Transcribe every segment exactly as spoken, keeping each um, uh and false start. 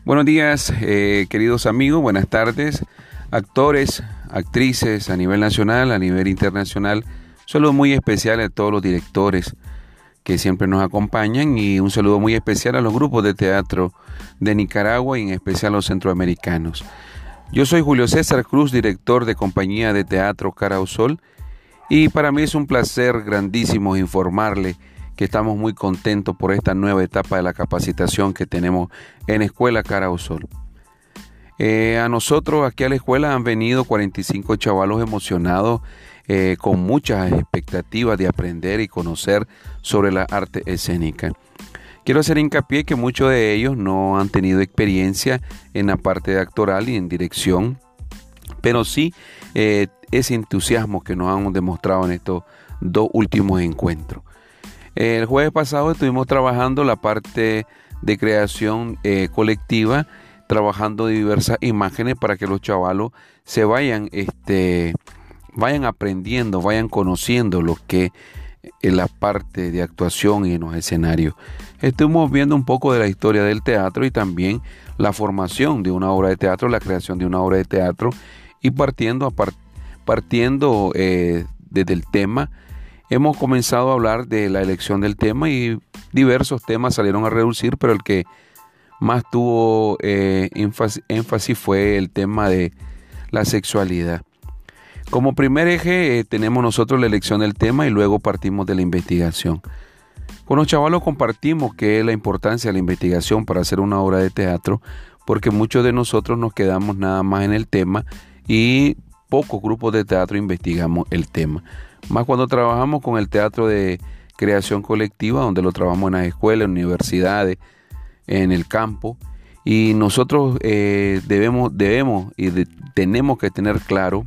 Buenos días, eh, queridos amigos, buenas tardes, actores, actrices a nivel nacional, a nivel internacional. Un saludo muy especial a todos los directores que siempre nos acompañan y un saludo muy especial a los grupos de teatro de Nicaragua y en especial a los centroamericanos. Yo soy Julio César Cruz, director de compañía de teatro Carausol, y para mí es un placer grandísimo informarle que estamos muy contentos por esta nueva etapa de la capacitación que tenemos en Escuela Carausol. Eh, a nosotros aquí a la escuela han venido cuarenta y cinco chavalos emocionados, eh, con muchas expectativas de aprender y conocer sobre la arte escénica. Quiero hacer hincapié que muchos de ellos no han tenido experiencia en la parte de actoral y en dirección, pero sí eh, ese entusiasmo que nos han demostrado en estos dos últimos encuentros. El jueves pasado estuvimos trabajando la parte de creación eh, colectiva, trabajando diversas imágenes para que los chavalos se vayan, este, vayan aprendiendo, vayan conociendo lo que es la parte de actuación y en los escenarios. Estuvimos viendo un poco de la historia del teatro y también la formación de una obra de teatro, la creación de una obra de teatro y partiendo, a part, partiendo eh, desde el tema. Hemos comenzado a hablar de la elección del tema y diversos temas salieron a reducir, pero el que más tuvo eh, énfasis, énfasis fue el tema de la sexualidad. Como primer eje eh, tenemos nosotros la elección del tema y luego partimos de la investigación. Con los chavalos compartimos qué es la importancia de la investigación para hacer una obra de teatro, porque muchos de nosotros nos quedamos nada más en el tema y pocos grupos de teatro investigamos el tema. Más cuando trabajamos con el teatro de creación colectiva, donde lo trabajamos en las escuelas, en universidades, en el campo. Y nosotros eh, debemos, debemos y de, tenemos que tener claro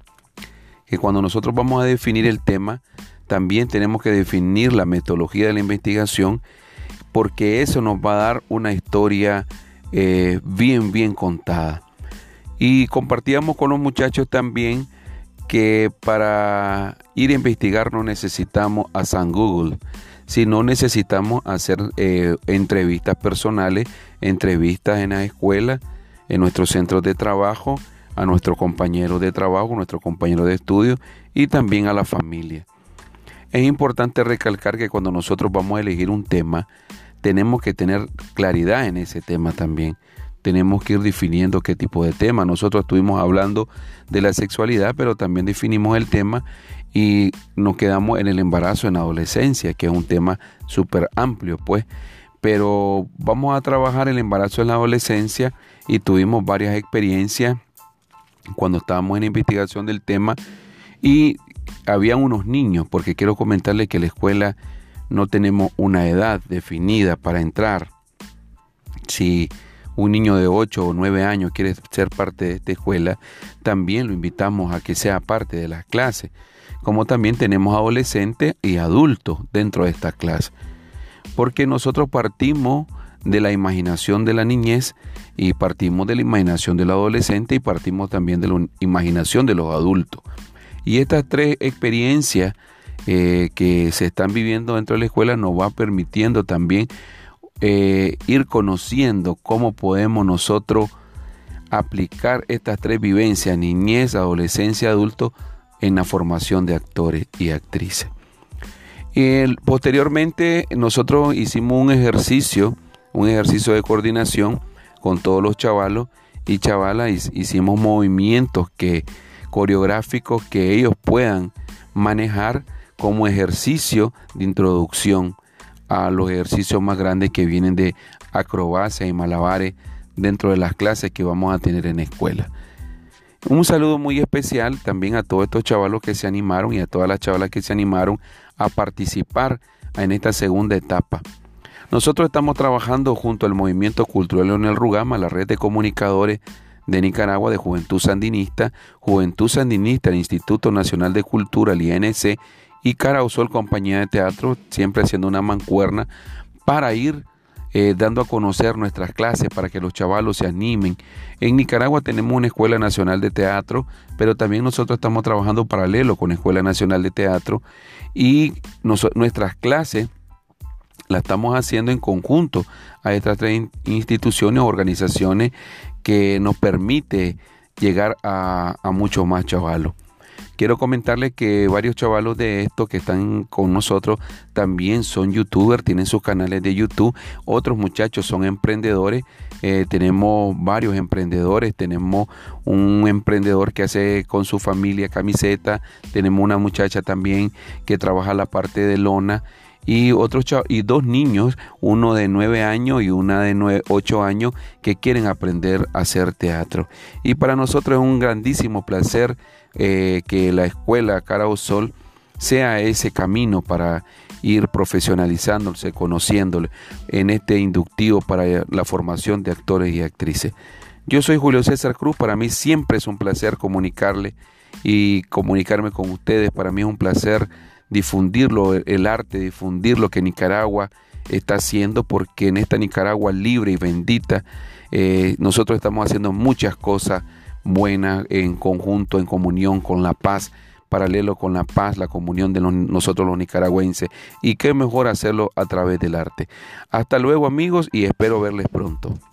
que cuando nosotros vamos a definir el tema, también tenemos que definir la metodología de la investigación, porque eso nos va a dar una historia eh, bien, bien contada. Y compartíamos con los muchachos también que para ir a investigar no necesitamos a San Google, sino necesitamos hacer eh, entrevistas personales, entrevistas en la escuela, en nuestros centros de trabajo, a nuestros compañeros de trabajo, nuestros compañeros de estudio y también a la familia. Es importante recalcar que cuando nosotros vamos a elegir un tema, tenemos que tener claridad en ese tema también. Tenemos que ir definiendo qué tipo de tema. Nosotros estuvimos hablando de la sexualidad, pero también definimos el tema y nos quedamos en el embarazo en la adolescencia, que es un tema súper amplio, pues. Pero vamos a trabajar el embarazo en la adolescencia y tuvimos varias experiencias cuando estábamos en la investigación del tema y había unos niños, porque quiero comentarles que en la escuela no tenemos una edad definida para entrar. Si un niño de ocho o nueve años quiere ser parte de esta escuela, también lo invitamos a que sea parte de las clases, como también tenemos adolescentes y adultos dentro de esta clase, porque nosotros partimos de la imaginación de la niñez y partimos de la imaginación del adolescente y partimos también de la imaginación de los adultos. Y estas tres experiencias eh, que se están viviendo dentro de la escuela nos va permitiendo también Eh, ir conociendo cómo podemos nosotros aplicar estas tres vivencias, niñez, adolescencia, adulto, en la formación de actores y actrices. Y posteriormente nosotros hicimos un ejercicio, un ejercicio de coordinación con todos los chavalos y chavalas, hicimos movimientos que, coreográficos que ellos puedan manejar como ejercicio de introducción a los ejercicios más grandes que vienen de acrobacia y malabares dentro de las clases que vamos a tener en la escuela. Un saludo muy especial también a todos estos chavalos que se animaron y a todas las chavalas que se animaron a participar en esta segunda etapa. Nosotros estamos trabajando junto al Movimiento Cultural Leonel Rugama, la red de comunicadores de Nicaragua de Juventud Sandinista, Juventud Sandinista, el Instituto Nacional de Cultura, el I N C, y Carausol, compañía de teatro, siempre haciendo una mancuerna para ir eh, dando a conocer nuestras clases para que los chavalos se animen. En Nicaragua tenemos una Escuela Nacional de Teatro, pero también nosotros estamos trabajando paralelo con la Escuela Nacional de Teatro y nos, nuestras clases la estamos haciendo en conjunto a estas tres instituciones o organizaciones que nos permite llegar a, a muchos más chavalos. Quiero comentarles que varios chavalos de estos que están con nosotros también son youtubers, tienen sus canales de YouTube. Otros muchachos son emprendedores. Eh, tenemos varios emprendedores. Tenemos un emprendedor que hace con su familia camiseta. Tenemos una muchacha también que trabaja la parte de lona. Y otros chav- y dos niños, uno de nueve años y una de nueve, ocho años, que quieren aprender a hacer teatro. Y para nosotros es un grandísimo placer eh, que la escuela Caraosol sea ese camino para ir profesionalizándose, conociéndole en este inductivo para la formación de actores y actrices. Yo soy Julio César Cruz. Para mí siempre es un placer comunicarle y comunicarme con ustedes. Para mí es un placer difundirlo, el arte, difundir lo que Nicaragua está haciendo, porque en esta Nicaragua libre y bendita eh, nosotros estamos haciendo muchas cosas buenas en conjunto, en comunión con la paz, paralelo con la paz, la comunión de los, nosotros los nicaragüenses, y qué mejor hacerlo a través del arte. Hasta luego, amigos, y espero verles pronto.